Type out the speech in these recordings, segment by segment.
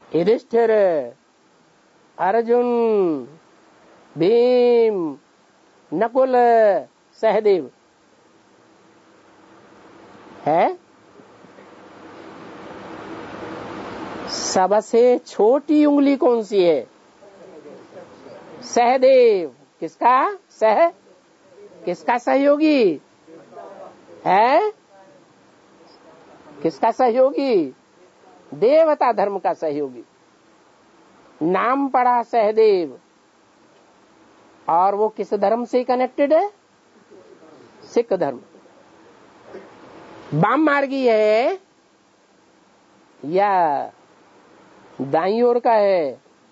युधिष्ठिर, अर्जुन, भीम, नकुल, सहदेव है। सबसे छोटी उंगली कौन सी है? सहदेव। किसका किसका सहयोगी है? किसका सहयोगी? देवता धर्म का सहयोगी। नाम पड़ा सहदेव, और वो किस धर्म से कनेक्टेड है? सिख धर्म। वाम मार्गी है या दाईं ओर का है?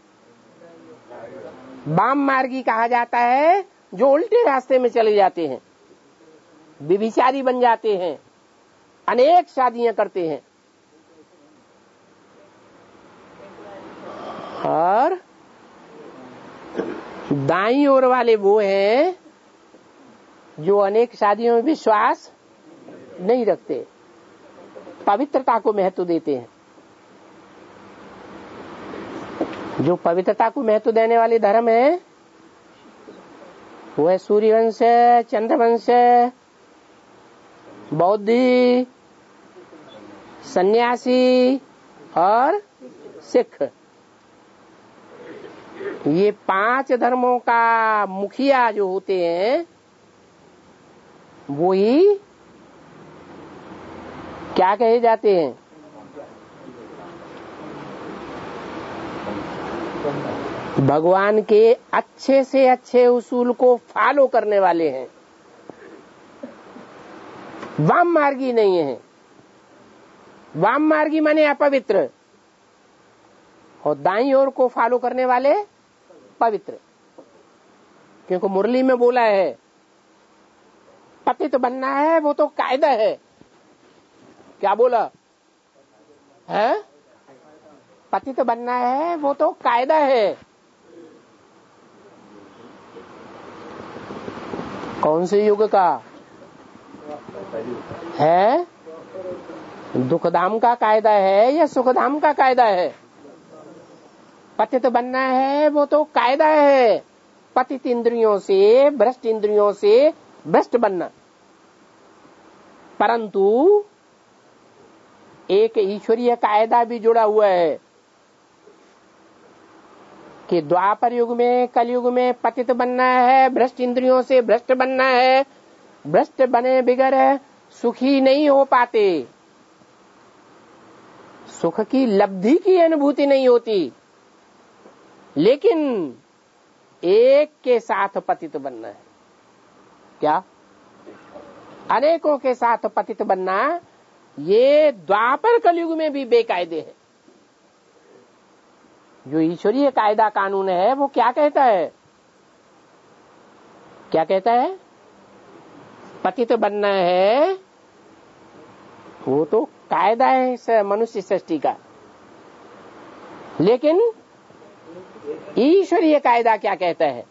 वाम मार्गी कहा जाता है जो उल्टे रास्ते में चले जाते हैं, व्यभिचारी बन जाते हैं, अनेक शादियां करते हैं। और दाईं ओर वाले वो हैं जो अनेक शादियों में विश्वास नहीं रखते, पवित्रता को महत्व देते हैं। जो पवित्रता को महत्व देने वाले धर्म है वो है सूर्यवंश, चंद्रवंश, बौद्धि, सन्यासी और सिख। ये 5 धर्मों का मुखिया जो होते हैं वो ही क्या कहे जाते हैं? भगवान के अच्छे से अच्छे उसूल को फॉलो करने वाले हैं, वाम मार्गी नहीं है। वाम मार्गी माने अपवित्र, और दाईं ओर को फॉलो करने वाले पवित्र। क्योंकि मुरली में बोला है पतित बनना है वो तो कायदा है। क्या बोला है? पतित बनना है वो तो कायदा है। कौन से युग का है? दुखधाम का कायदा है या सुखधाम का कायदा है? पतित बनना है वो तो कायदा है। पतित इंद्रियों से, भ्रष्ट इंद्रियों से भ्रष्ट बनना। परंतु एक ईश्वरीय कायदा भी जुड़ा हुआ है कि द्वापर युग में, कलयुग में पतित बनना है, भ्रष्ट इंद्रियों से भ्रष्ट बनना है। भ्रष्ट बने बिगर सुखी नहीं हो पाते, सुख की लब्धि की अनुभूति नहीं होती। लेकिन एक के साथ पतित बनना है। क्या? अनेकों के साथ पतित बनना, ये द्वापर कलयुग में भी बेकायदे है। जो ईश्वरीय कायदा कानून है वो क्या कहता है? क्या कहता है? पतित बनना है वो तो कायदा है मनुष्य सृष्टि का। लेकिन ईश्वरीय कायदा क्या कहता है?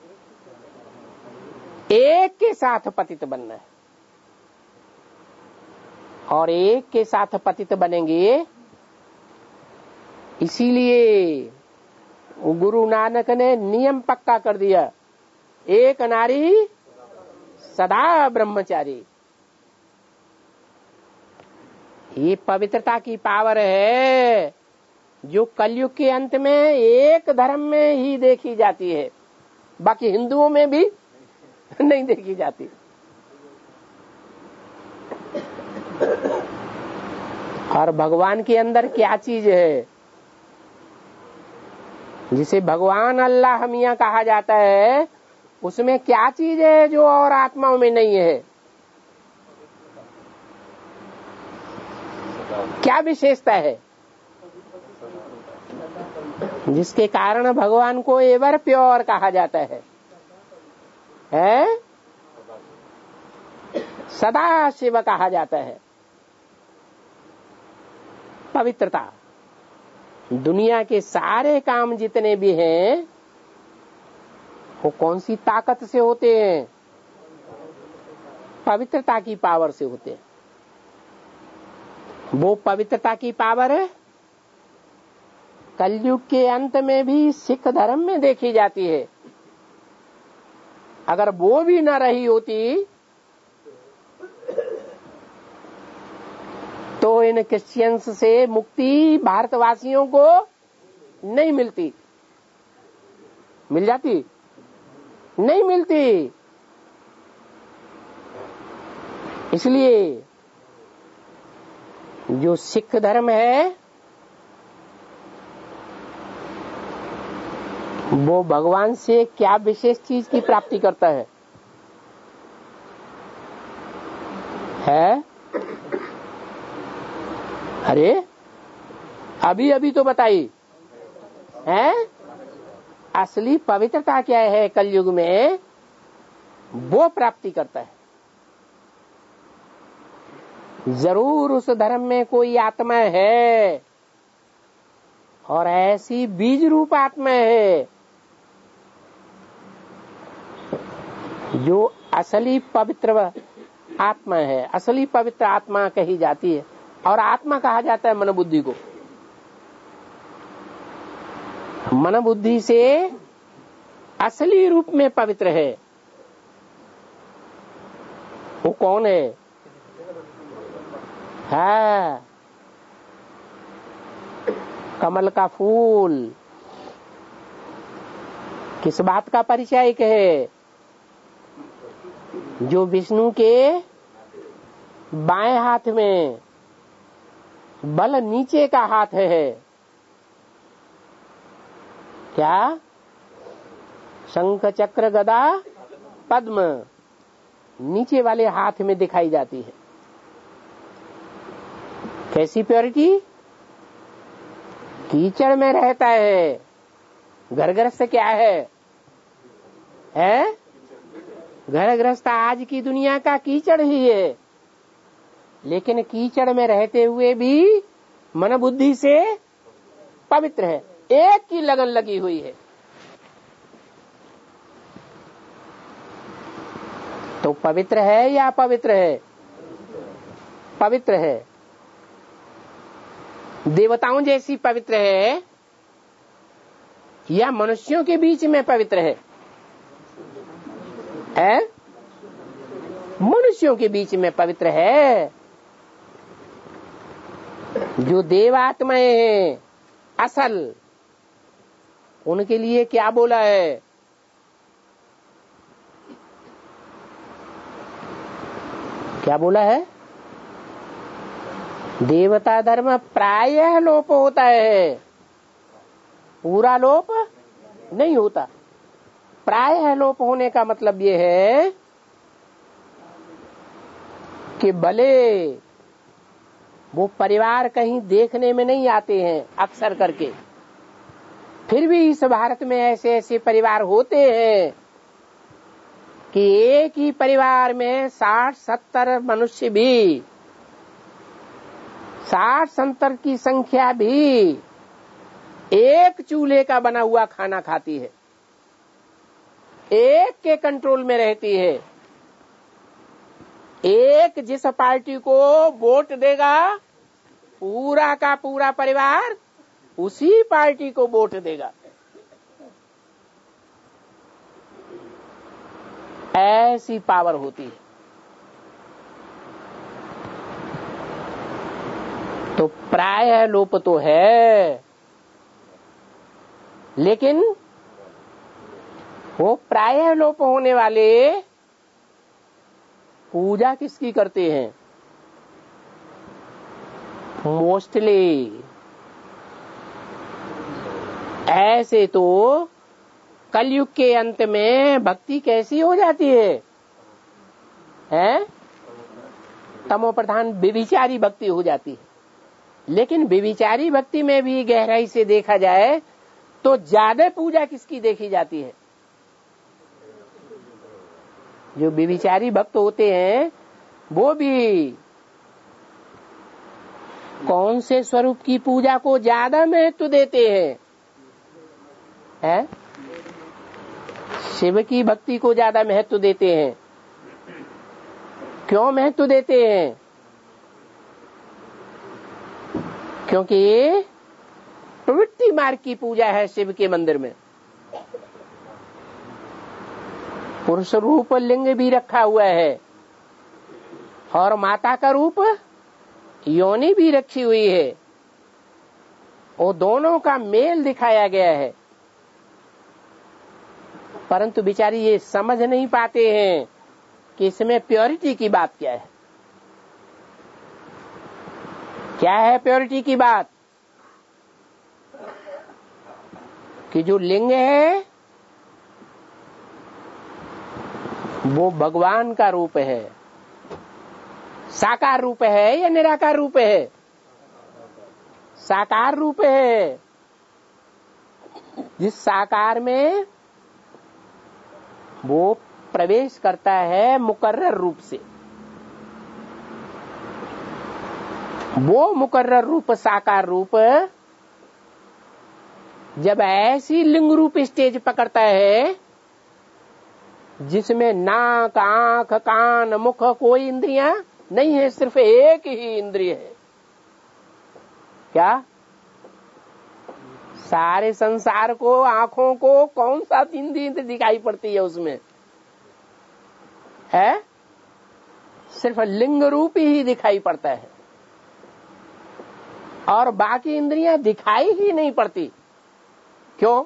एक के साथ पतित बनना है। और एक के साथ पतित बनेंगे, इसीलिए गुरु नानक ने नियम पक्का कर दिया, एक नारी सदा ब्रह्मचारी। ये पवित्रता की पावर है जो कलयुग के अंत में एक धर्म में ही देखी जाती है, बाकी हिंदुओं में भी नहीं देखी जाती। और भगवान के अंदर क्या चीज है जिसे भगवान अल्लाह मियां कहा जाता है, उसमें क्या चीज है जो और आत्माओं में नहीं है? क्या विशेषता है जिसके कारण भगवान को एवर प्योर कहा जाता है? सदा शिव कहा जाता है। पवित्रता। दुनिया के सारे काम जितने भी हैं वो कौन सी ताकत से होते हैं? पवित्रता की पावर से होते हैं। वो पवित्रता की पावर है कलयुग के अंत में भी सिख धर्म में देखी जाती है। अगर वो भी न रही होती तो इन क्रिश्चियंस से मुक्ति भारतवासियों को नहीं मिलती। मिल जाती? नहीं मिलती। इसलिए जो सिख धर्म है वो भगवान से क्या विशेष चीज की प्राप्ति करता है? अरे अभी तो बताइए, है असली पवित्रता क्या है कलयुग में, वो प्राप्ति करता है। जरूर उस धर्म में कोई आत्मा है और ऐसी बीज रूप आत्मा है जो असली पवित्र आत्मा है। असली पवित्र आत्मा कही जाती है और आत्मा कहा जाता है मन बुद्धि को। मन बुद्धि से असली रूप में पवित्र है। वो कौन है? कमल का फूल। किस बात का परिचायक है? जो विष्णु के बाएं हाथ में बल नीचे का हाथ है। क्या? शंख चक्र गदा पद्म नीचे वाले हाथ में दिखाई जाती है। कैसी प्योरिटी? कीचड़ में रहता है। घर गृहस्थ क्या है? घर गृहस्थ आज की दुनिया का कीचड़ ही है, लेकिन कीचड़ में रहते हुए भी मन बुद्धि से पवित्र है। एक की लगन लगी हुई है। तो पवित्र है या अपवित्र है? पवित्र है। देवताओं जैसी पवित्र है या मनुष्यों के बीच में पवित्र है? मनुष्यों के बीच में पवित्र है। जो देवात्माएं हैं असल, उनके लिए क्या बोला है? क्या बोला है? देवता धर्म प्रायः लोप होता है, पूरा लोप नहीं होता। प्रायः लोप होने का मतलब ये है कि भले वो परिवार कहीं देखने में नहीं आते हैं अक्सर करके, फिर भी इस भारत में ऐसे ऐसे परिवार होते हैं कि एक ही परिवार में 60-70 मनुष्य भी, 60-70 की संख्या भी एक चूल्हे का बना हुआ खाना खाती है, एक के कंट्रोल में रहती है। एक जिस पार्टी को वोट देगा पूरा का पूरा परिवार उसी पार्टी को वोट देगा। ऐसी पावर होती है। तो प्रायः लोप तो है, लेकिन वो प्रायः लोप होने वाले पूजा किसकी करते हैं? मोस्टली ऐसे तो कलयुग के अंत में भक्ति कैसी हो जाती है? तमो प्रधान व्यभिचारी भक्ति हो जाती है। लेकिन व्यभिचारी भक्ति में भी गहराई से देखा जाए तो ज्यादा पूजा किसकी देखी जाती है? जो व्यभिचारी भक्त होते हैं वो भी कौन से स्वरूप की पूजा को ज्यादा महत्व देते हैं? शिव की भक्ति को ज्यादा महत्व देते हैं। क्यों महत्व देते हैं? क्योंकि प्रवृत्ति मार्ग की पूजा है शिव के मंदिर में। पुरुष रूप लिंग भी रखा हुआ है और माता का रूप योनि भी रखी हुई है। वो दोनों का मेल दिखाया गया है, परंतु बेचारी ये समझ नहीं पाते हैं कि इसमें प्योरिटी की बात क्या है। क्या है प्योरिटी की बात? कि जो लिंग है वो भगवान का रूप है, साकार रूप है या निराकार रूप है? साकार रूप है। जिस साकार में वो प्रवेश करता है मुकर्रर रूप से, वो मुकर्रर रूप साकार रूप जब ऐसी लिंग रूप स्टेज पकड़ता है जिसमें नाक, आंख, कान, मुख कोई इंद्रियां नहीं है, सिर्फ एक ही इंद्रिय है। क्या? सारे संसार को, आंखों को कौन सा इंद्रिय दिखाई पड़ती है उसमें? है सिर्फ लिंग रूप ही दिखाई पड़ता है और बाकी इंद्रियां दिखाई ही नहीं पड़ती। क्यों?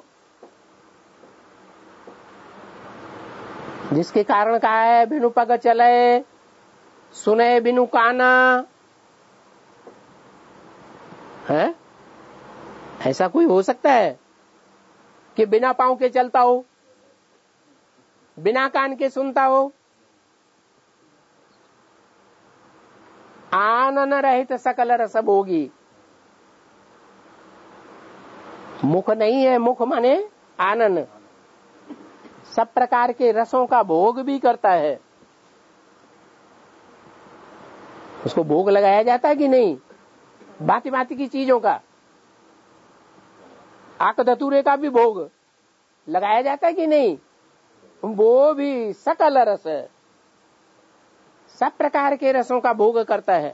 जिसके कारण कहा है बिनु पग चले, सुने बिनु काना। है? ऐसा कोई हो सकता है कि बिना पांव के चलता हो, बिना कान के सुनता हो? आनन रहित सकल रस भोगी। मुख नहीं है, मुख माने आनन, सब प्रकार के रसों का भोग भी करता है। उसको भोग लगाया जाता है कि नहीं? भांति भांति की चीजों का, आक धतूरे का भी भोग लगाया जाता है कि नहीं? वो भी सकल रस है, सब प्रकार के रसों का भोग करता है।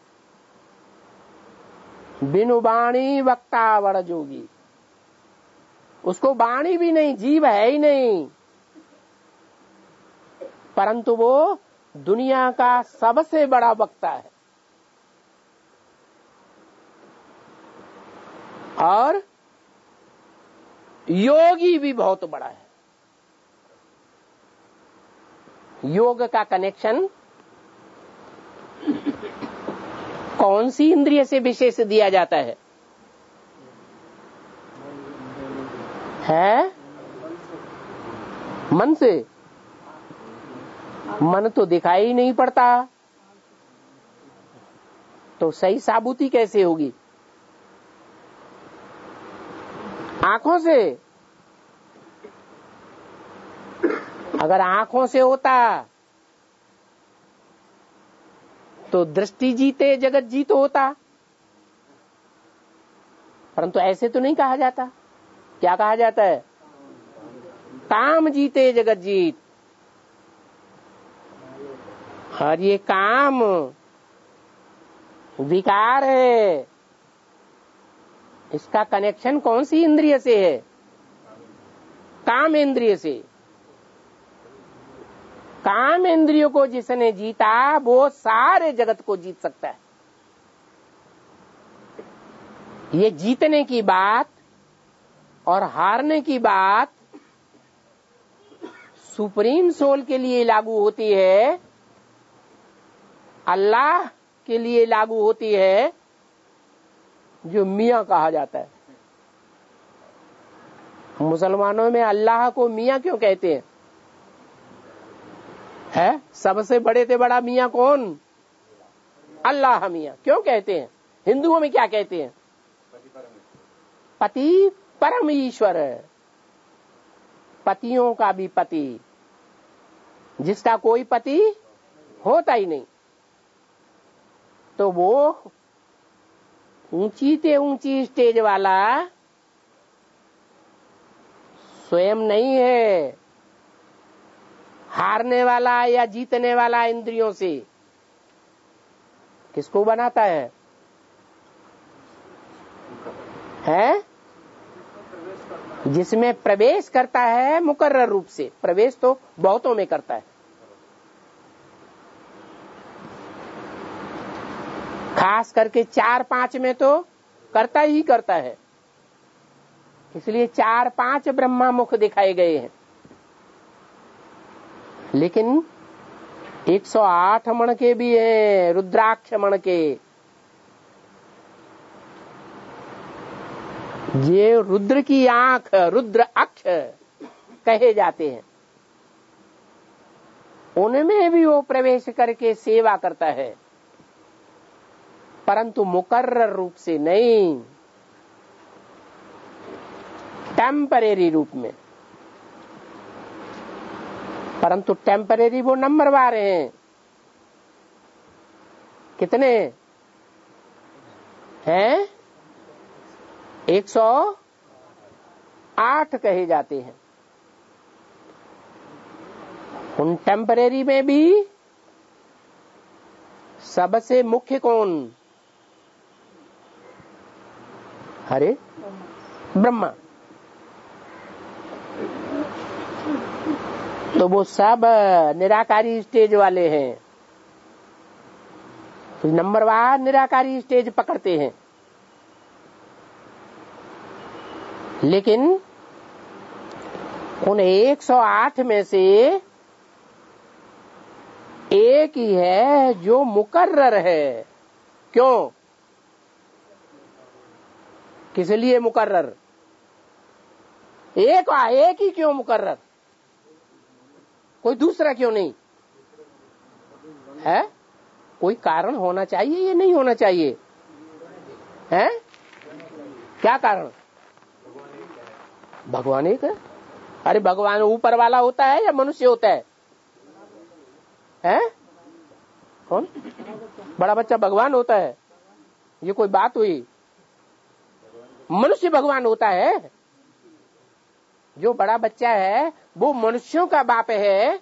बिनु वाणी वक्ता वड़ जोगी। उसको वाणी भी नहीं, जीव है ही नहीं, परंतु वो दुनिया का सबसे बड़ा वक्ता है और योगी भी बहुत बड़ा है। योग का कनेक्शन कौन सी इंद्रिय से विशेष दिया जाता है? है मन से। मन तो दिखाई नहीं पड़ता, तो सही साबुती कैसे होगी? आंखों से। अगर आंखों से होता तो दृष्टि जीते जगत जीत होता, परंतु ऐसे तो नहीं कहा जाता। क्या कहा जाता है? काम जीते जगत जीत। और ये काम विकार है, इसका कनेक्शन कौन सी इंद्रिय से है? काम इंद्रिय से। काम इंद्रियों को जिसने जीता वो सारे जगत को जीत सकता है। ये जीतने की बात और हारने की बात सुप्रीम सोल के लिए लागू होती है, अल्लाह के लिए लागू होती है, जो मियां कहा जाता है। मुसलमानों में अल्लाह को मियां क्यों कहते हैं? है सबसे बड़े से बड़ा मियां कौन? अल्लाह मियां। क्यों कहते हैं? हिंदुओं में क्या कहते हैं? पति परम ईश्वर है, पतियों का भी पति, जिसका कोई पति होता ही नहीं। तो वो ऊंची से ऊंची स्टेज वाला स्वयं नहीं है, हारने वाला या जीतने वाला इंद्रियों से। किसको बनाता है? जिसमें प्रवेश करता है मुकर्रर रूप से। प्रवेश तो बहुतों में करता है, खास करके 4-5 में तो करता ही करता है। इसलिए 4-5 ब्रह्मा मुख दिखाए गए हैं। लेकिन 108 मण के भी हैं, रुद्राक्ष मण के। ये रुद्र की आंख, रुद्र अक्ष कहे जाते हैं। उनमें भी वो प्रवेश करके सेवा करता है, परंतु मुकर्रर रूप से नहीं, टेम्परेरी रूप में। परंतु टेम्परेरी वो नंबरवार हैं। कितने हैं? 108 कहे जाते हैं। उन टेम्परेरी में भी सबसे मुख्य कौन? अरे ब्रह्मा। तो वो सब निराकारी स्टेज वाले हैं, तो नंबरवार निराकारी स्टेज पकड़ते हैं। लेकिन उन 108 में से एक ही है जो मुकर्रर है। क्यों? किस लिए मुकर्रर? एक ही क्यों मुकर्रर? कोई दूसरा क्यों नहीं है? कोई कारण होना चाहिए या नहीं होना चाहिए? है क्या कारण? भगवान एक है। अरे भगवान ऊपर वाला होता है या मनुष्य होता है? हैं? कौन? बड़ा बच्चा भगवान होता है? ये कोई बात हुई? मनुष्य भगवान होता है। जो बड़ा बच्चा है वो मनुष्यों का बाप है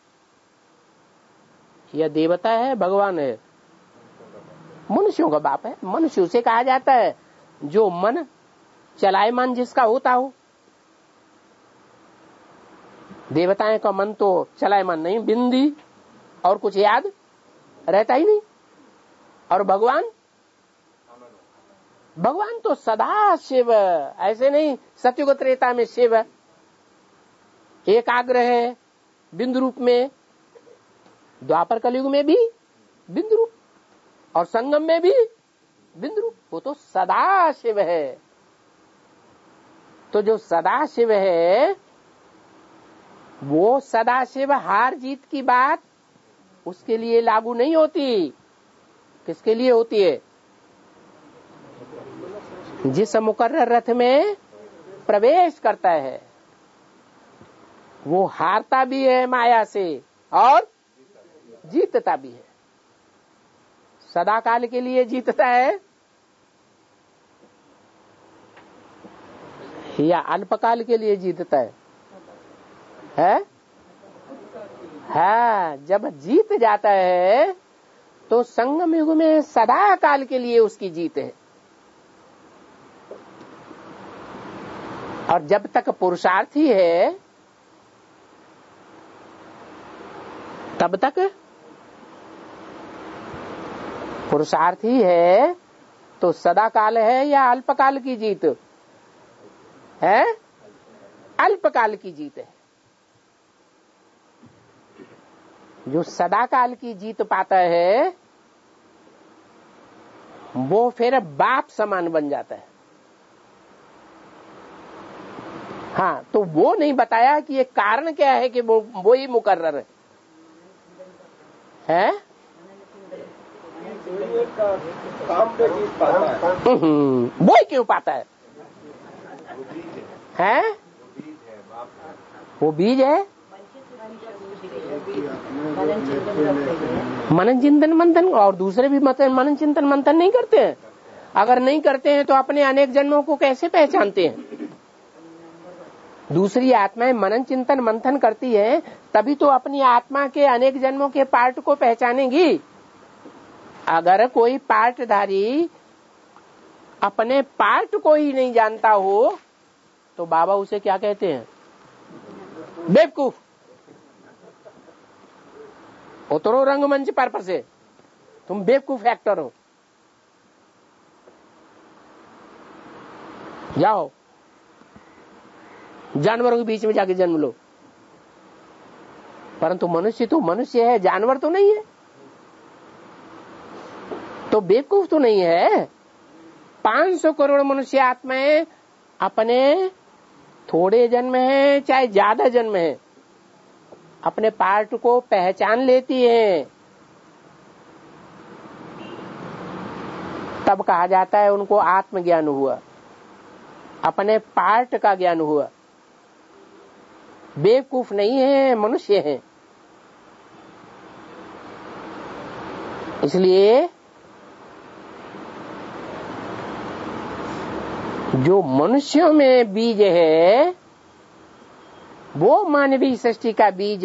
या देवता है, भगवान है? मनुष्यों का बाप है। मनुष्य उसे कहा जाता है जो मन चलायमान जिसका होता हो। देवताएं का मन तो चलायमान नहीं, बिंदी और कुछ याद रहता ही नहीं। और भगवान तो सदा शिव, ऐसे नहीं सत्युग त्रेता में शिव एकाग्र है बिंदु रूप में, द्वापर कलयुग में भी बिंदु रूप और संगम में भी बिंदु रूप। वो तो सदा शिव है। तो जो सदा शिव है वो सदा शिव हार जीत की बात उसके लिए लागू नहीं होती। किसके लिए होती है? जिस मुकर्रर रथ में प्रवेश करता है वो हारता भी है माया से और जीतता भी है। सदा काल के लिए जीतता है या अल्पकाल के लिए जीतता है? हाँ, जब जीत जाता है तो संगम युग में सदा काल के लिए उसकी जीत है। और जब तक पुरुषार्थी है तब तक पुरुषार्थी है तो सदा काल है या अल्पकाल की जीत है? अल्पकाल की जीत है। जो सदा काल की जीत पाता है वो फिर बाप समान बन जाता है। हाँ, तो वो नहीं बताया कि ये कारण क्या है कि वो ही मुकर्रर है? वो ही क्यों पाता है? हैं? वो बीज है। मनन चिंतन मंथन, और दूसरे भी मनन चिंतन मंथन नहीं करते हैं। अगर नहीं करते हैं तो अपने अनेक जन्मों को कैसे पहचानते हैं? दूसरी आत्माएं मनन चिंतन मंथन करती है तभी तो अपनी आत्मा के अनेक जन्मों के पार्ट को पहचानेगी। अगर कोई पार्टधारी अपने पार्ट को ही नहीं जानता हो तो बाबा उसे क्या कहते हैं? बेवकूफ। उतरो रंगमंच पर से, तुम बेवकूफ एक्टर हो, जाओ जानवरों के बीच में जाके जन्म लो। परंतु मनुष्य तो मनुष्य है, जानवर तो नहीं है, तो बेवकूफ तो नहीं है। 500 करोड़ मनुष्य आत्माएं अपने थोड़े जन्म है चाहे ज्यादा जन्म है, अपने पार्ट को पहचान लेती है। तब कहा जाता है उनको आत्मज्ञान हुआ, अपने पार्ट का ज्ञान हुआ। बेवकूफ नहीं है, मनुष्य है। इसलिए जो मनुष्यों में बीज है वो मानवीय सृष्टि का बीज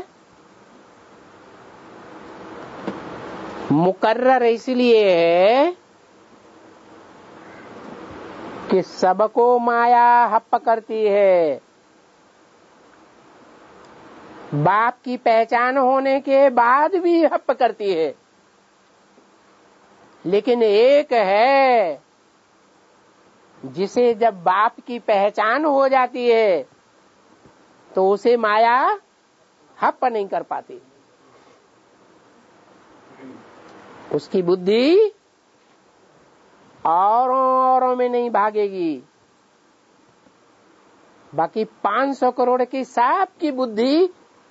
मुकर्रर इसलिए है कि सबको माया हप्प करती है। बाप की पहचान होने के बाद भी हप्प करती है। लेकिन एक है जिसे जब बाप की पहचान हो जाती है तो उसे माया हप्प नहीं कर पाती। उसकी बुद्धि औरों में नहीं भागेगी। बाकी 500 करोड़ की सबकी बुद्धि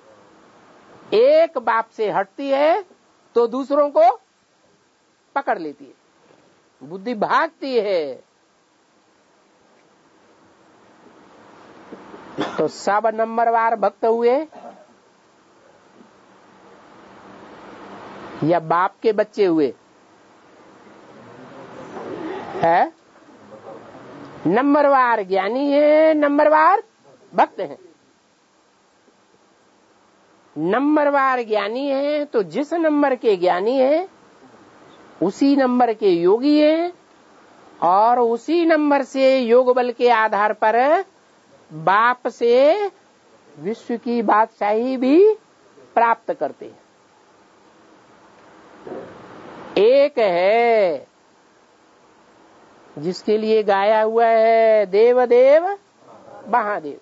एक बाप से हटती है तो दूसरों को पकड़ लेती है, बुद्धि भागती है। तो सब नंबरवार भक्त हुए या बाप के बच्चे हुए है? नंबरवार ज्ञानी है, नंबरवार भक्त है। नंबरवार ज्ञानी है तो जिस नंबर के ज्ञानी है उसी नंबर के योगी है, और उसी नंबर से योग बल के आधार पर बाप से विश्व की बादशाही भी प्राप्त करते हैं। एक है जिसके लिए गाया हुआ है देव देव महादेव।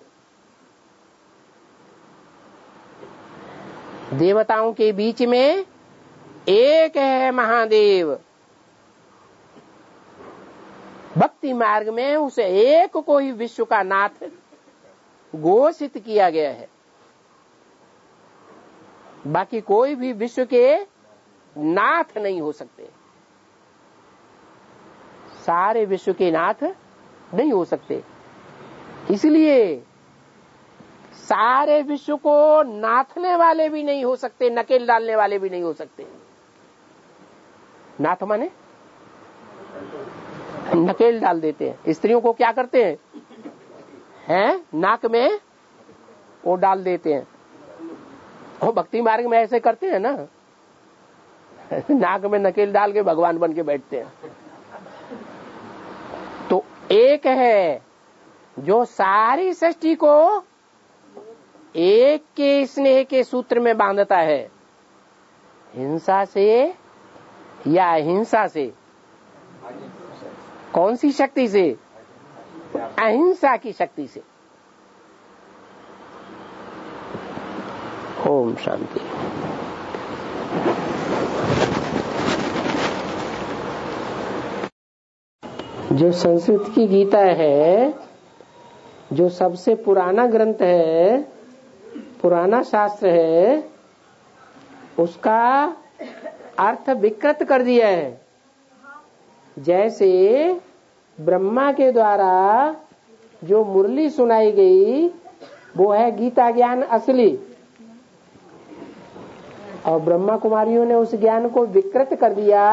देवताओं के बीच में एक है महादेव। भक्ति मार्ग में उस एक को ही विश्व का नाथ घोषित किया गया है। बाकी कोई भी विश्व के नाथ नहीं हो सकते, सारे विश्व के नाथ नहीं हो सकते। इसलिए सारे विश्व को नाथने वाले भी नहीं हो सकते, नकेल डालने वाले भी नहीं हो सकते। नाथ माने नकेल डाल देते हैं। स्त्रियों को क्या करते हैं नाक में वो डाल देते हैं। वो भक्ति मार्ग में ऐसे करते हैं ना, नाक में नकेल डाल के भगवान बन के बैठते हैं। तो एक है जो सारी सृष्टि को एक के स्नेह के सूत्र में बांधता है, हिंसा से या अहिंसा से। कौन सी शक्ति से? अहिंसा की शक्ति से। ओम शांति। जो संस्कृत की गीता है, जो सबसे पुराना ग्रंथ है, पुराना शास्त्र है, उसका अर्थ विकृत कर दिया है। जैसे ब्रह्मा के द्वारा जो मुरली सुनाई गई वो है गीता ज्ञान असली, और ब्रह्मा कुमारियों ने उस ज्ञान को विकृत कर दिया,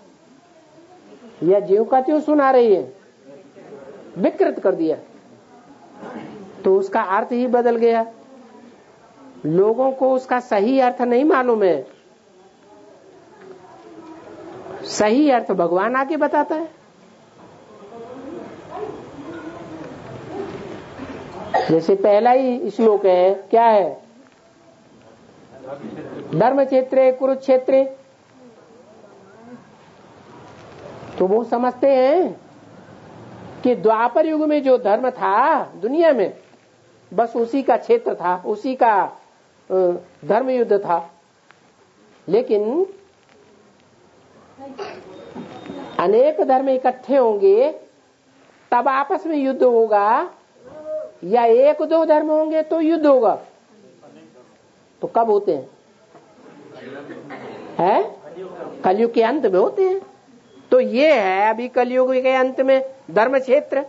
या ज्यों का त्यों सुना रही है, विकृत कर दिया, तो उसका अर्थ ही बदल गया। लोगों को उसका सही अर्थ नहीं मालूम है। सही अर्थ भगवान आके बताता है। जैसे पहला ही श्लोक है, क्या है? धर्म क्षेत्रे कुरुक्षेत्रे। तो वो समझते हैं कि द्वापर युग में जो धर्म था दुनिया में, बस उसी का क्षेत्र था, उसी का धर्म युद्ध था। लेकिन अनेक धर्म इकट्ठे होंगे तब आपस में युद्ध होगा, या एक दो धर्म होंगे तो युद्ध होगा? तो कब होते हैं? कलयुग के अंत में होते हैं। तो ये है अभी कलयुग के अंत में धर्म क्षेत्र।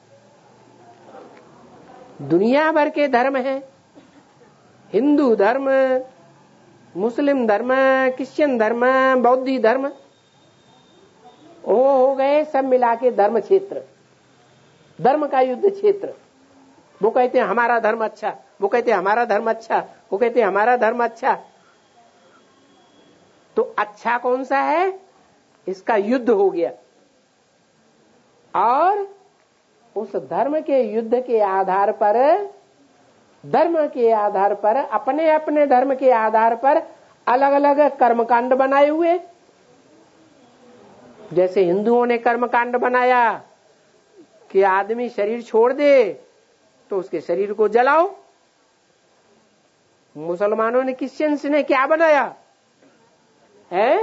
दुनिया भर के धर्म हैं, हिंदू धर्म, मुस्लिम धर्म, क्रिश्चियन धर्म, बौद्धी धर्म, वो हो गए सब मिला के धर्म क्षेत्र, धर्म का युद्ध क्षेत्र। वो कहते हैं हमारा धर्म अच्छा, वो कहते हैं हमारा धर्म अच्छा, वो कहते हैं हमारा धर्म अच्छा। तो अच्छा कौन सा है, इसका युद्ध हो गया। और उस धर्म के युद्ध के आधार पर, धर्म के आधार पर, अपने अपने धर्म के आधार पर अलग अलग कर्मकांड बनाए हुए। जैसे हिंदुओं ने कर्मकांड बनाया कि आदमी शरीर छोड़ दे तो उसके शरीर को जलाओ। मुसलमानों ने, क्रिश्चियंस ने क्या बनाया है?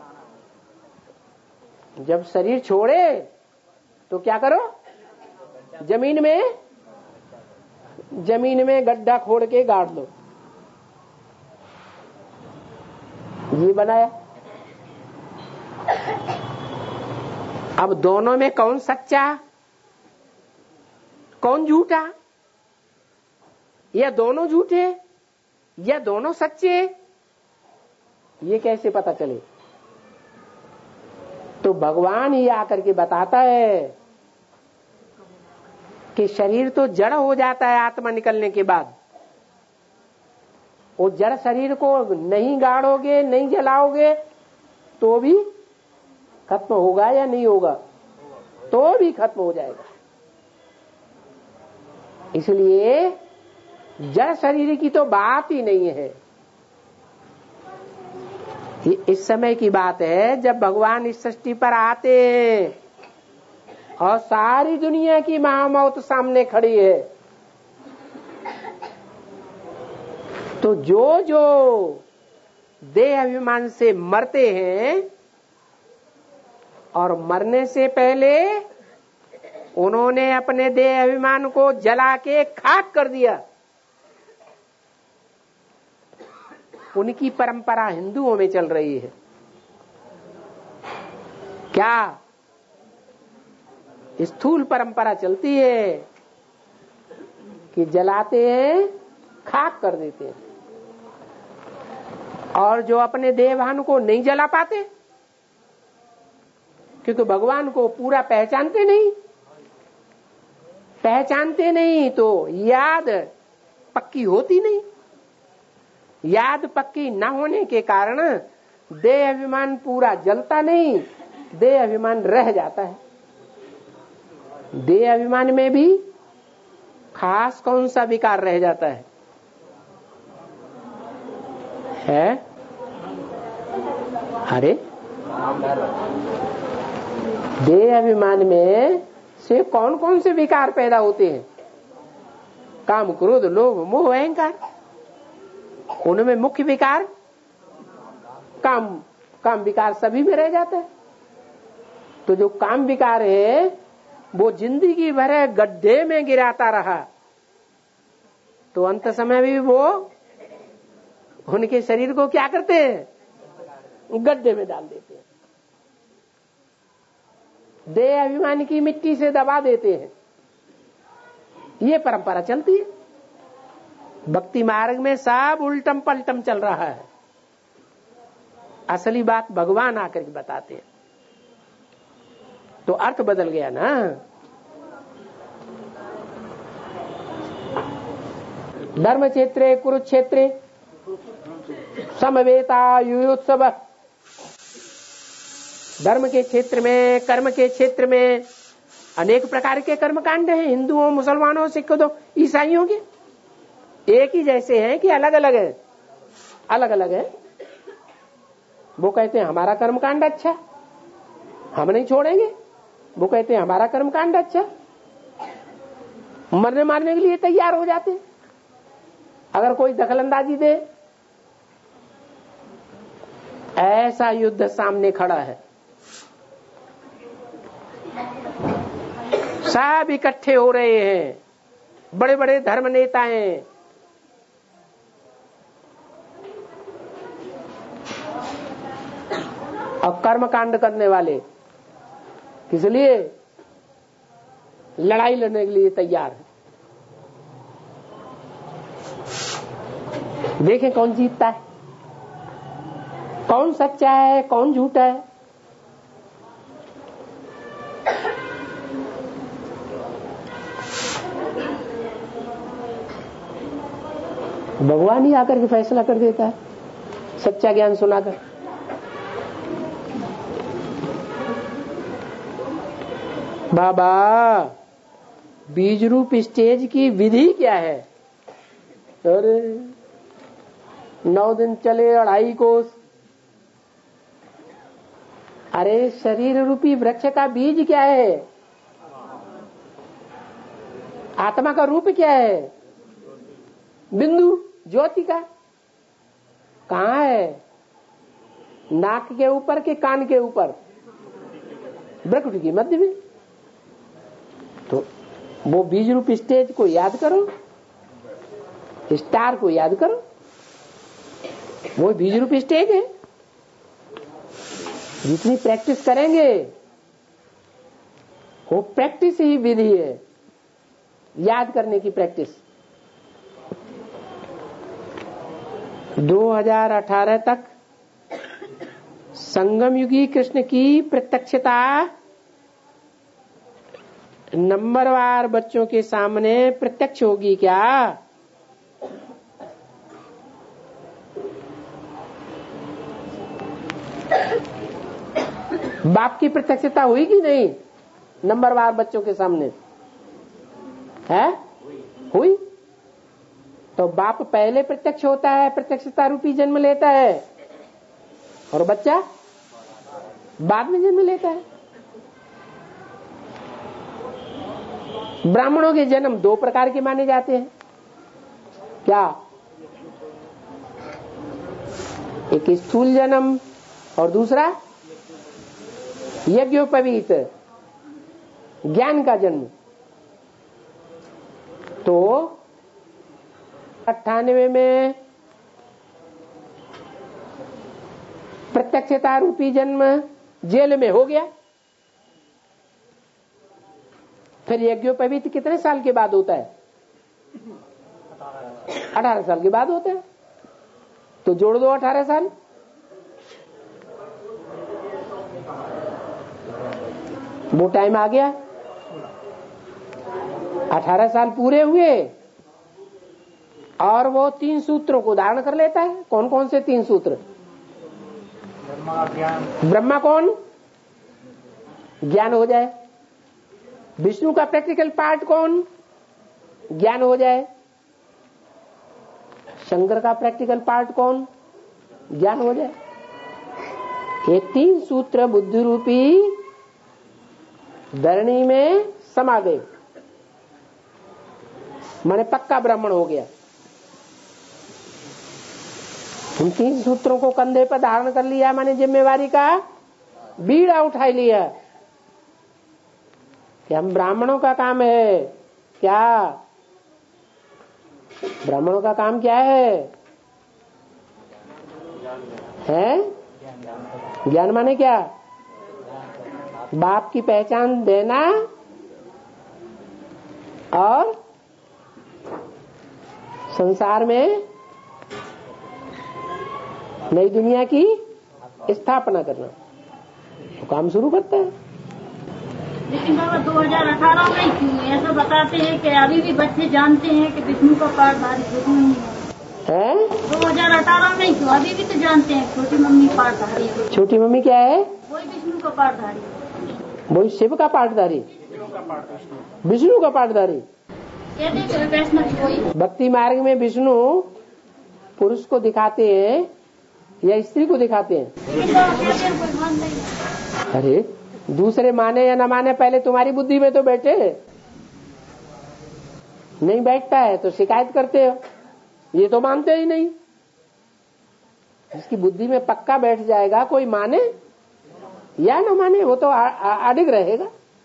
जब शरीर छोड़े तो क्या करो, जमीन में गड्ढा खोद के गाड़ लो। ये बनाया। अब दोनों में कौन सच्चा, कौन झूठा? या दोनों झूठे या दोनों सच्चे? ये कैसे पता चले? तो भगवान ही आकर के बताता है कि शरीर तो जड़ हो जाता है आत्मा निकलने के बाद। वो जड़ शरीर को नहीं गाड़ोगे, नहीं जलाओगे तो भी खत्म होगा या नहीं होगा? तो भी खत्म हो जाएगा। इसलिए जड़ शरीर की तो बात ही नहीं है। इस समय की बात है जब भगवान इस सृष्टि पर आते हैं और सारी दुनिया की महामौत सामने खड़ी है। तो जो जो देह अभिमान से मरते हैं और मरने से पहले उन्होंने अपने देह अभिमान को जला के खाक कर दिया, उनकी परंपरा हिंदुओं में चल रही है। क्या स्थूल परंपरा चलती है कि जलाते हैं, खाक कर देते हैं। और जो अपने देहभान को नहीं जला पाते क्योंकि भगवान को पूरा पहचानते नहीं तो याद पक्की होती नहीं। याद पक्की न होने के कारण देह अभिमान पूरा जलता नहीं, देह अभिमान रह जाता है। देह अभिमान में भी खास कौन सा विकार रह जाता है? अरे देह अभिमान में से कौन कौन से विकार पैदा होते हैं? काम, क्रोध, लोभ, मोह, अहंकार। उनमें मुख्य विकार काम विकार सभी में रह जाता है। तो जो काम विकार है वो जिंदगी भर गड्ढे में गिराता रहा तो अंत समय भी वो उनके शरीर को क्या करते हैं? गड्ढे में डाल देते हैं, देह अभिमान की मिट्टी से दबा देते हैं। ये परंपरा चलती है। भक्ति मार्ग में सब उल्टम पलटम चल रहा है। असली बात भगवान आकर के बताते हैं तो अर्थ बदल गया ना। धर्म क्षेत्रे कुरुक्षेत्रे समवेतायुत्सव। धर्म के क्षेत्र में, कर्म के क्षेत्र में अनेक प्रकार के कर्मकांड हैं, हिंदुओं, मुसलमानों, सिखों, ईसाइयों के, एक ही जैसे हैं कि अलग अलग है? अलग अलग है। वो कहते हैं हमारा कर्मकांड अच्छा, हम नहीं छोड़ेंगे। वो कहते हैं हमारा कर्मकांड अच्छा, मरने मारने के लिए तैयार हो जाते हैं अगर कोई दखलंदाजी दे। ऐसा युद्ध सामने खड़ा है। सब इकट्ठे हो रहे हैं, बड़े बड़े धर्म नेता हैं, और कर्मकांड करने वाले किस लिए? लड़ाई लड़ने के लिए तैयार है। देखें कौन जीतता है, कौन सच्चा है, कौन झूठा है। भगवान ही आकर के फैसला कर देता है, सच्चा ज्ञान सुनाकर। बाबा, बीज रूप स्टेज की विधि क्या है? अरे 9 दिन चले 2.5 कोस। अरे शरीर रूपी वृक्ष का बीज क्या है? आत्मा का रूप क्या है? बिंदु ज्योति का। कहाँ है? नाक के ऊपर के कान के ऊपर? भ्रुकुटी के मध्य में। तो वो बीज रूप स्टेज को याद करो, स्टार को याद करो, वो बीज रूप स्टेज है। जितनी प्रैक्टिस करेंगे वो प्रैक्टिस ही विधि है, याद करने की प्रैक्टिस। 2018 तक संगम युगी कृष्ण की प्रत्यक्षता नंबरवार बच्चों के सामने प्रत्यक्ष होगी क्या? बाप की प्रत्यक्षता हुई कि नहीं नंबरवार बच्चों के सामने? है? हुई। तो बाप पहले प्रत्यक्ष होता है, प्रत्यक्षता रूपी जन्म लेता है, और बच्चा बाद में जन्म लेता है। ब्राह्मणों के जन्म 2 प्रकार के माने जाते हैं। क्या? एक स्थूल जन्म और दूसरा यज्ञोपवीत ज्ञान का जन्म। तो 98 में प्रत्यक्षता रूपी जन्म जेल में हो गया। फिर यज्ञोपवीत कितने साल के बाद होता है? 18 साल के बाद होता है। तो जोड़ दो 18 साल। वो टाइम आ गया, 18 साल पूरे हुए और वो 3 सूत्रों को धारण कर लेता है। कौन कौन से 3 सूत्र? ब्रह्मा कौन? ज्ञान हो जाए। विष्णु का प्रैक्टिकल पार्ट कौन? ज्ञान हो जाए। शंकर का प्रैक्टिकल पार्ट कौन? ज्ञान हो जाए। ये 3 सूत्र बुद्धि रूपी धरणी में समा गए, माने पक्का ब्राह्मण हो गया। उन 3 सूत्रों को कंधे पर धारण कर लिया, माने जिम्मेवारी का बीड़ा उठा लिया कि हम ब्राह्मणों का काम है। क्या ब्राह्मणों का काम क्या है? ज्ञान माने क्या? बाप की पहचान देना और संसार में नई दुनिया की स्थापना करना। तो काम शुरू करता है। लेकिन बाबा 2018 में क्यों ऐसा बताते हैं कि अभी भी बच्चे जानते हैं कि विष्णु का पाठधारी छोटी मम्मी है? 2018 में क्यों अभी भी तो जानते हैं छोटी मम्मी पाठधारी है। छोटी मम्मी क्या है? वही विष्णु का पाठधारी, वही शिव का पाठधारी। विष्णु का पाठधारी। कहते वैष्णव कोई भक्ति मार्ग में विष्णु पुरुष को दिखाते हैं या स्त्री को दिखाते हैं? अरे दूसरे माने या न माने, पहले तुम्हारी बुद्धि में तो बैठे। नहीं बैठता है तो शिकायत करते हो, ये तो मानते ही नहीं। जिसकी बुद्धि में पक्का बैठ जाएगा, कोई माने या न माने, वो तो अडिग रहेगा।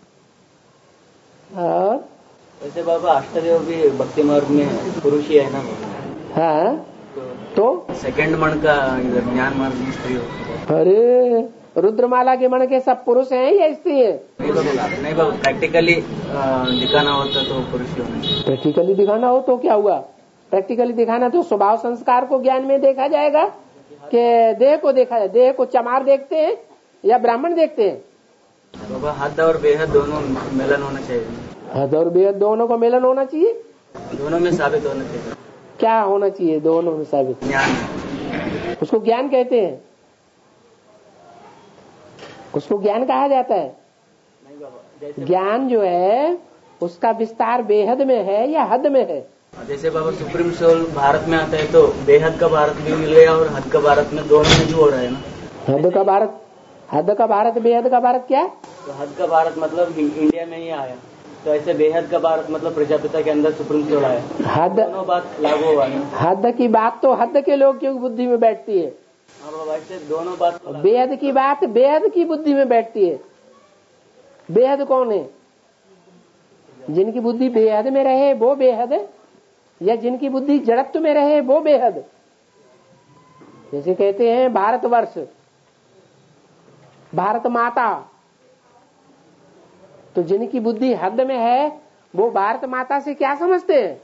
और वैसे बाबा अष्टदेव भी भक्ति मार्ग में पुरुष ही है ना? हाँ, तो सेकंड मन का ज्ञान मार्ग में स्त्री होती है। अरे रुद्रमाला के मण के सब पुरुष हैं या स्त्री है? नहीं बाबा, प्रैक्टिकली दिखाना होता तो पुरुष ही होना चाहिए। प्रैक्टिकली दिखाना हो तो क्या हुआ? प्रैक्टिकली दिखाना तो स्वभाव संस्कार को ज्ञान में देखा जाएगा कि देह को देखा जाए। देह को चमार देखते हैं या ब्राह्मण देखते हैं? बाबा हद और बेहद दोनों मिलन होना चाहिए। हद और बेहद दोनों को मिलन होना चाहिए। दोनों में साबित होना चाहिए। क्या होना चाहिए दोनों में साबित? ज्ञान। उसको ज्ञान कहते हैं। उसको ज्ञान कहा जाता है। ज्ञान जो है उसका विस्तार बेहद में है या हद में है? जैसे बाबा सुप्रीम सोल भारत में आता है तो बेहद का भारत भी मिल गया और हद का भारत में दोनों में भी हो रहा है ना। हद का भारत, हद का भारत, बेहद का भारत क्या? तो हद का भारत मतलब इंडिया में ही आया, तो ऐसे बेहद का भारत मतलब प्रजापिता के अंदर सुप्रीम सोल आया। हद, दोनों बात लागू हुआ है। हद की बात तो हद के लोग की बुद्धि में बैठती है। हाँ बाबा, ऐसे दोनों बात। बेहद की बात बेहद की बुद्धि में बैठती है। बेहद कौन है? जिनकी बुद्धि बेहद में रहे वो बेहद है, या जिनकी बुद्धि जड़त्व में रहे वो बेहद। जैसे कहते हैं भारतवर्ष, भारत माता, तो जिनकी बुद्धि हद में है वो भारत माता से क्या समझते हैं?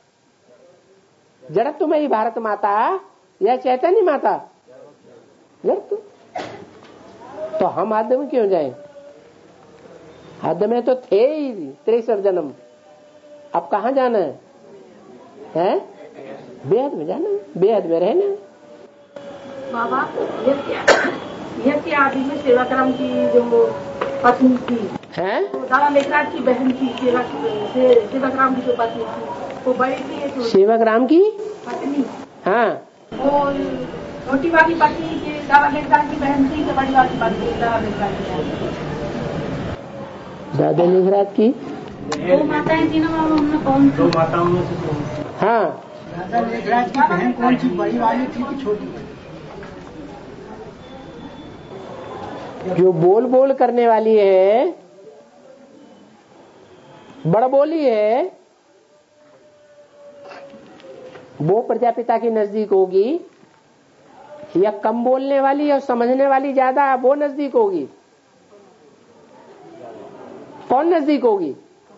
जड़त्व में ही भारत माता या चैतन्य माता? जड़त्व। तो हम हद में क्यों जाएं? हद में तो थे ही 63 जन्म, अब कहाँ जाना है? हैं? बेहद में जाना है, बेहद में रहना है। बाबा यज्ञ आदि में सेवाग्राम की जो पत्नी थी, हैं? दादा लेखराज की बहन थी, सेवाग्राम की जो पत्नी थी वो बड़ी थी। सेवाग्राम की पत्नी, हाँ, वो छोटी वाली पत्नी की दादा लेखराज की बहन थी, तो बड़ी वाली पत्नी दादा लेखराज की बहन। दादा लेखराज की दो माताएं थी ना बाबा, उनमें कौन सी? दो माताओं में से कौन? हाँ, दादा लेखराज की बहन कौन सी, बड़ी वाली थी कि छोटी? जो बोल बोल करने वाली है, बड़बोली है, वो प्रजापिता के नजदीक होगी, या कम बोलने वाली और समझने वाली ज्यादा वो नजदीक होगी? कौन नजदीक होगी?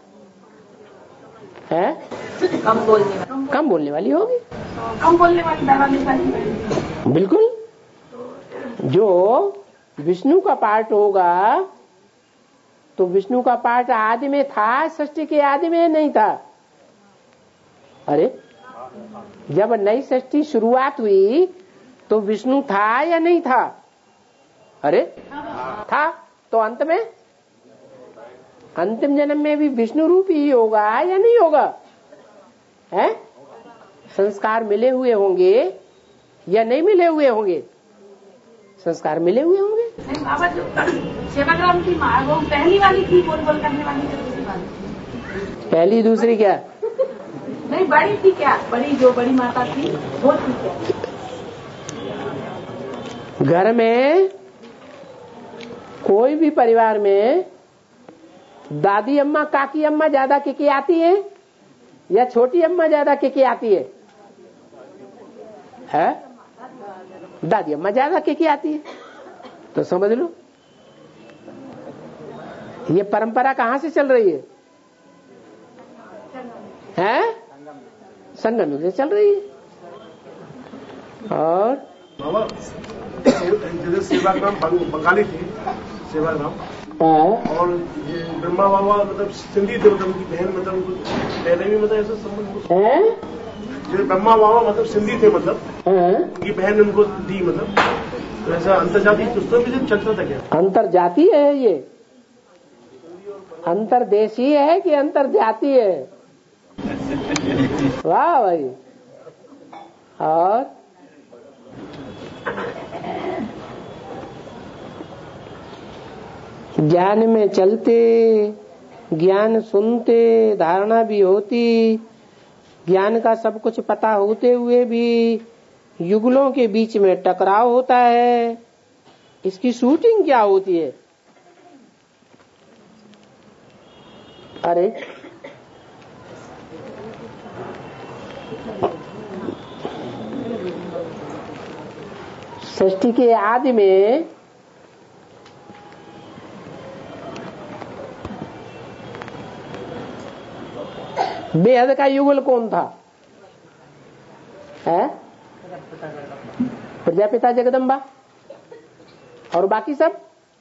है? कम बोलने वाली होगी। कम बोलने वाली दादा लेखराज की बहन। बिल्कुल। जो विष्णु का पाठ होगा तो विष्णु का पाठ आदि में था, सृष्टि के आदि में नहीं था। अरे जब नई सृष्टि शुरुआत हुई तो विष्णु था या नहीं था? अरे था। तो अंत में, अंतिम जन्म में भी विष्णु रूप ही होगा या नहीं होगा? है? संस्कार मिले हुए होंगे या नहीं मिले हुए होंगे? संस्कार मिले हुए होंगे। नहीं बाबा, जो सेवाग्राम की माँ वो पहली वाली थी, बोल बोल करने वाली, दूसरी वाली? पहली दूसरी क्या? नहीं बड़ी थी क्या? बड़ी जो बड़ी माता थी वो थी क्या? घर में कोई भी परिवार में दादी अम्मा काकी अम्मा ज्यादा किकी आती है या छोटी अम्मा ज्यादा किकी आती है? है? दादी अम्मा ज्यादा किकी आती है। तो समझ लो ये परंपरा कहां से चल रही है? हैं? संगम से चल रही है। और बाबा जैसे सेवाग्राम बंगाली थी, सेवाग्राम, और ये ब्रह्मा बाबा मतलब सिंधी थे, मतलब उनकी बहन, मतलब पहले भी मतलब ऐसा संबंध है। जैसे ब्रह्मा बाबा मतलब सिंधी थे, मतलब उनकी बहन उनको दी, मतलब तो ऐसा अंतरजातीय उसमें भी चलता था क्या? अंतरजातीय है ये, अंतरदेशी है कि अंतर्जाती है? वाह भाई। और ज्ञान में चलते, ज्ञान सुनते, धारणा भी होती, ज्ञान का सब कुछ पता होते हुए भी युगलों के बीच में टकराव होता है। इसकी शूटिंग क्या होती है? अरे सृष्टि के आदि में बेहद का युगल कौन था? है प्रजापिता जगदम्बा और बाकी सब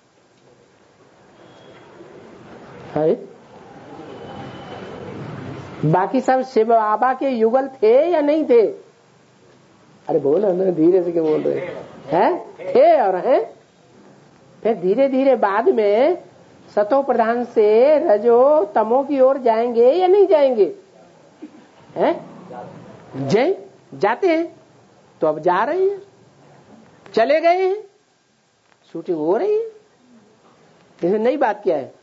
है। बाकी सब शिव बाबा के युगल थे या नहीं थे? अरे बोलो ना, धीरे से क्यों बोल रहे हैं? थे और हैं। फिर धीरे धीरे बाद में सतो प्रधान से रजो तमो की ओर जाएंगे या नहीं जाएंगे? हैं? जय जाते हैं। तो अब जा रहे हैं, चले गए हैं, शूटिंग हो रही है। इसमें नई बात क्या है?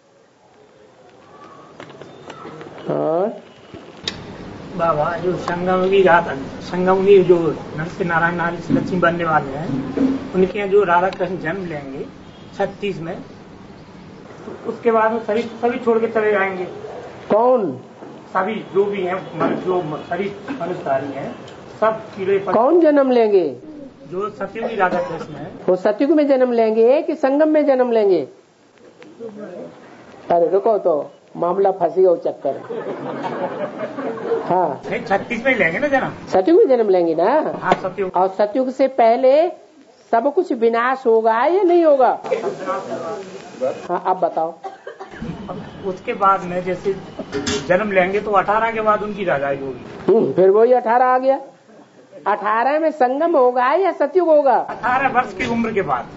और बाबा जो संगम की राधा, संगम की जो नरसिंह नारायण नारी से लक्ष्मी बनने वाले हैं, उनके जो राधा कृष्ण जन्म लेंगे 36 में, तो उसके बाद वो सभी छोड़ के चले जाएंगे। कौन? सभी जो भी हैं, जो सभी मनुष्यधारी हैं, सब कीड़े पर। कौन जन्म लेंगे? जो सतयुगी राधा कृष्ण है, वो सतयुग में जन्म लेंगे कि संगम में जन्म लेंगे? अरे रुको, तो मामला फंसेगा उस चक्कर। हाँ 36 में लेंगे ना जन्म, सतयुग में जन्म लेंगे ना। हाँ सतयुग। और सतयुग से पहले सब कुछ विनाश होगा या नहीं होगा? हाँ अब बताओ। उसके बाद में जैसे जन्म लेंगे तो 18 के बाद उनकी राजाई होगी। फिर वही 18 आ गया। 18 में संगम होगा या सतयुग होगा? 18 वर्ष की उम्र के बाद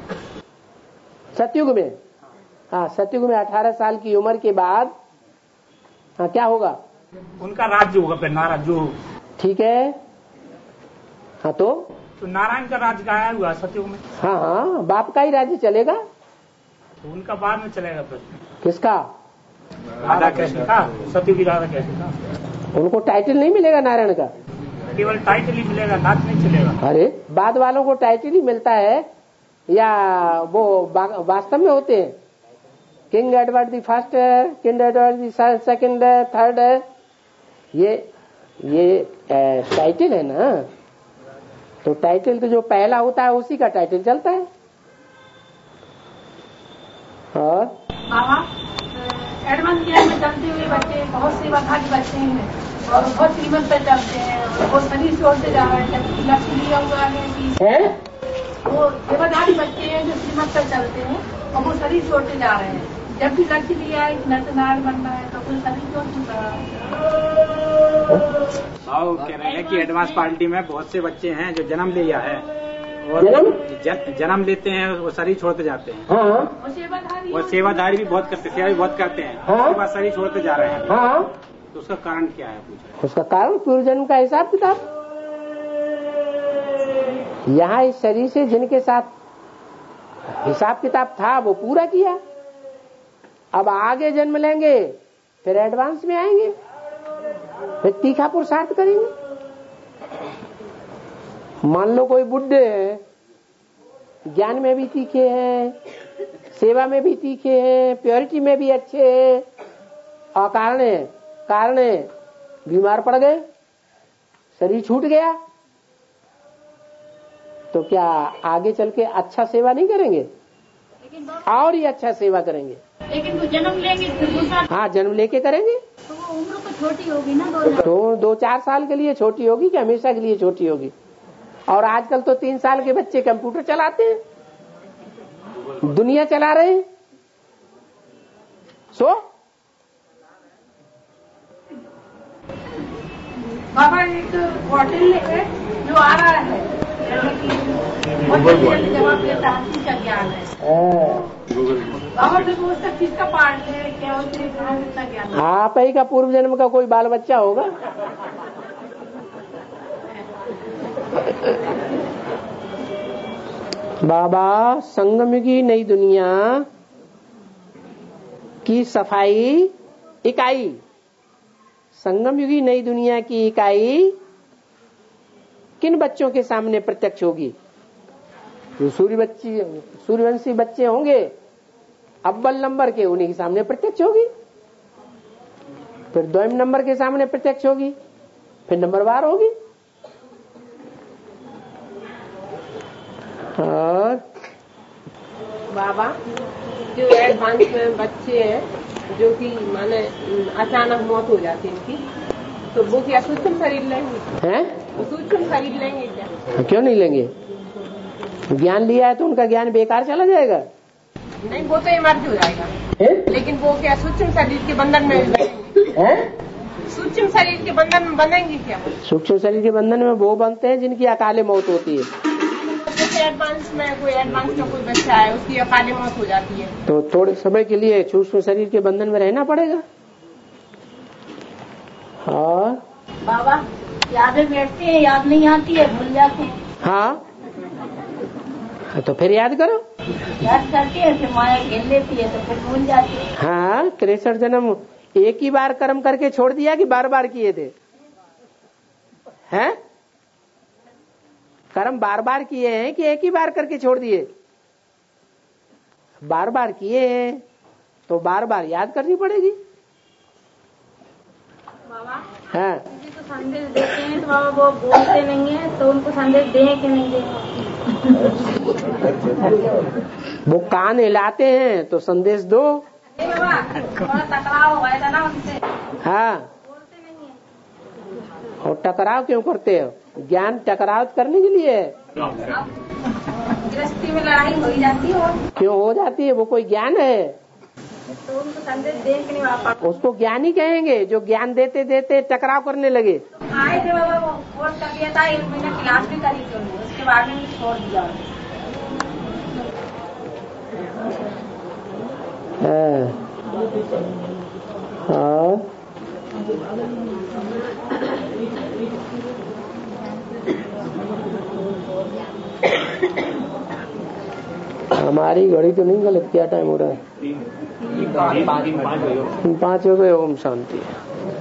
सतयुग में। हाँ सतयुग में 18 साल की उम्र के बाद हाँ क्या होगा? उनका राज्य होगा। फिर नारायण जो ठीक है। हाँ तो नारायण का राज्य गाया हुआ सतयुग में। हाँ हाँ बाप का ही राज्य चलेगा। तो उनका बाद में चलेगा। फिर किसका? राधा कृष्ण का, सतयुगी राधा कृष्ण का। उनको टाइटल नहीं मिलेगा नारायण का? केवल टाइटल ही मिलेगा, नाच नहीं चलेगा। अरे बाद वालों को टाइटल ही मिलता है या वो वास्तव में होते हैं? किंग एडवर्ड द फर्स्ट है, किंग एडवर्ड द सेकंड है, थर्ड है। ये टाइटल है ना। तो टाइटल तो जो पहला होता है उसी का टाइटल चलता है। और बाबा एडवांस गियर में चलते हुए बच्चे बहुत सेवाधारी बच्चे हैं और बहुत श्रीमत पे चलते हैं और वो शरीर छोड़ते जा रहे हैं। जबकि लक्ष्य लिया हुआ है कि वो सेवाधारी बच्चे हैं जो श्रीमत पे चलते हैं और वो शरीर छोड़ते जा रहे हैं। जब भी लक्ष्य लिया है कि नरनारायण बनना है तो फिर शरीर क्यों छूट रहा है? भाव कह रहे हैं कि एडवांस पार्टी में बहुत से बच्चे हैं जो जन्म लिया है और जन्म लेते हैं, वो शरीर छोड़ते जाते हैं। हाँ। और सेवाधारी भी बहुत करते, सेवा भी बहुत करते हैं। हाँ। उसके बाद शरीर छोड़ते जा रहे हैं। हाँ। तो उसका कारण क्या है? उसका कारण पूर्व जन्म का हिसाब किताब। यहाँ इस शरीर से जिनके साथ हिसाब किताब था वो पूरा किया। अब आगे जन्म लेंगे, फिर एडवांस में आएंगे, फिर तीखा पुरुषार्थ करेंगे। मान लो कोई बुड्ढे हैं, ज्ञान में भी तीखे हैं, सेवा में भी तीखे हैं, प्योरिटी में भी अच्छे हैं, और कारण बीमार पड़ गए, शरीर छूट गया, तो क्या आगे चल के अच्छा सेवा नहीं करेंगे? और ही अच्छा सेवा करेंगे। लेकिन वो जन्म लेंगे फिर। हाँ जन्म लेके करेंगे। तो वो उम्र तो छोटी होगी ना, 2-4 साल के लिए छोटी होगी कि हमेशा के लिए छोटी होगी? और आजकल तो 3 साल के बच्चे कंप्यूटर चलाते हैं, दुनिया चला रहे हैं। बाबा एक होटल है जो आ रहा है जवाब देता है का ज्ञान है। बाबा फिर वो सब किसका पाठ है, क्या होते हैं, कहाँ कितना ज्ञान है? आप ही का पूर्व जन्म का कोई बाल बच्चा होगा। बाबा संगम की नई दुनिया की सफाई इकाई, संगम युगी नई दुनिया की इकाई किन बच्चों के सामने प्रत्यक्ष होगी? जो सूर्यवंशी बच्चे होंगे अव्वल नंबर के, उन्हीं के सामने प्रत्यक्ष होगी। फिर द्वयम नंबर के सामने प्रत्यक्ष होगी, फिर नंबरवार होगी। और बाबा जो एडवांस में बच्चे हैं जो कि माने अचानक मौत हो जाती है इनकी, तो वो क्या सूक्ष्म शरीर लेंगे? हैं? सूक्ष्म शरीर लेंगे क्या? क्यों नहीं लेंगे? ज्ञान लिया है तो उनका ज्ञान बेकार चला जाएगा? नहीं, वो तो इमर्ज हो जाएगा है? लेकिन वो क्या सूक्ष्म शरीर के बंधन में बनेंगे? सूक्ष्म शरीर के बंधन में बनेंगे क्या? सूक्ष्म शरीर के बंधन में वो बनते हैं जिनकी अकाले मौत होती है। जैसे एडवांस में कोई एडवांस का कोई बच्चा है, उसकी अकाले मौत हो जाती है, तो थोड़े समय के लिए सूक्ष्म शरीर के बंधन में रहना पड़ेगा। और बाबा यादें बैठती है, याद नहीं आती है, भूल जाते हैं। हाँ, तो फिर याद करो। याद करती है, फिर माया घेर लेती है, तो फिर भूल जाती है। हाँ, 63 जन्म एक ही बार कर्म करके छोड़ दिया कि बार बार किए थे? हैं? कर्म बार बार किए हैं कि एक ही बार करके छोड़ दिए? बार बार किए हैं तो बार बार याद करनी पड़ेगी। बाबा हाँ, किसी को संदेश देते हैं तो बाबा वो बोलते नहीं है, तो उनको संदेश दें कि नहीं दें? वो कान हिलाते हैं तो संदेश दो। बाबा थोड़ा टकराव हुआ था ना उनसे, हाँ, बोलते नहीं है। और टकराव क्यों करते हो? ज्ञान टकराव करने के लिए है। गृहस्थी में लड़ाई हो ही जाती है। क्यों हो जाती है? वो कोई ज्ञान है? तो उनको संदेश दें कि नहीं बाबा? उसको ज्ञान ही कहेंगे जो ज्ञान देते देते टकराव करने लगे। आए थे बाबा, वो कोर्स कर दिया था, 1 महीना क्लास भी करी थी उन्होंने, उसके बाद में छोड़ दिया। हाँ, हमारी घड़ी तो नहीं गलत, क्या टाइम हो रहा है? 5 हो गए। ओम शांति।